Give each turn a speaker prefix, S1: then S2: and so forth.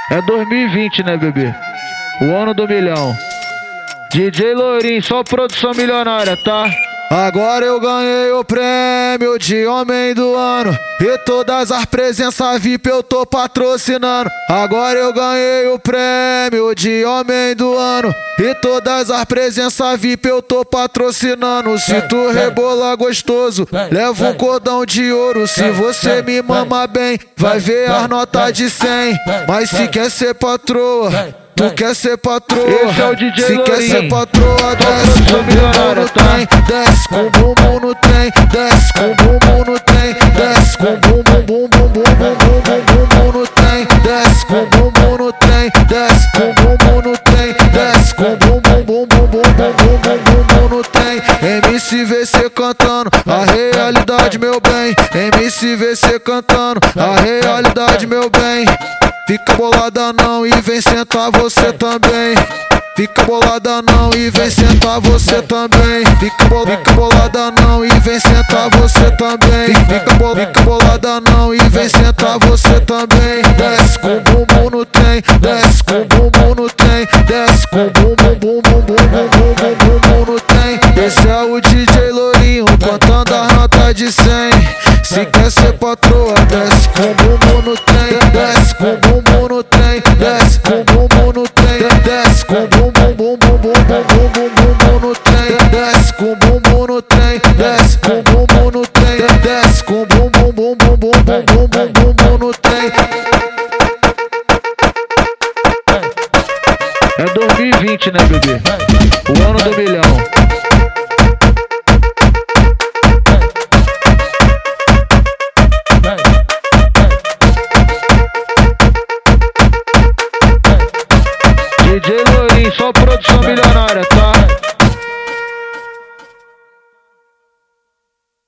S1: É 2020, né, bebê? O ano do milhão. DJ Lourinho, só produção milionária, tá?
S2: Agora eu ganhei o prêmio de homem do ano e todas as presenças VIP eu tô patrocinando. Agora eu ganhei o prêmio de homem do ano e todas as presenças VIP eu tô patrocinando. Se tu rebola gostoso, leva um cordão de ouro. Se você me mama bem, vai ver as notas de 100. Mas se quer ser patroa, tu quer ser patroa,
S1: esse é o DJ
S2: se
S1: Lourinho.
S2: quer ser patroa, desce com o bumbum no trem, desce com o bumbum no trem, desce com o bumbum no trem, desce com o bumbum, bum bum bum bum bum bumbum no trem, desce com o bumbum no trem, desce com o bumbum no trem, desce com o bumbum bum bum bum bum bumbum no trem. MCVC cantando a realidade, meu bem. MCVC cantando a realidade, meu bem. Fica bolada não e vem sentar você também. Fica bolada não e vem sentar você também. Fica bolada não e vem sentar você também. Fica bolada não e vem sentar você também. Desce com o bumbum no trem, desce com o bumbum no trem, desce com o bumbum bum bum bum bum bum bum no trem. Esse é o DJ Lourinho contando as notas de 100. Se quer ser patroa, desce com o bumbum no trem, desce com o bumbum no trem, desce com o bumbum no trem, desce com o bumbum bum bum bum bum bum no trem, desce com o bumbum no trem, desce com o bumbum no trem, desce com o bumbum bum bum bum bum no trem.
S1: É 2020, né, bebê? O ano do milhão. DJ Lourinho, só produção milionária, tá?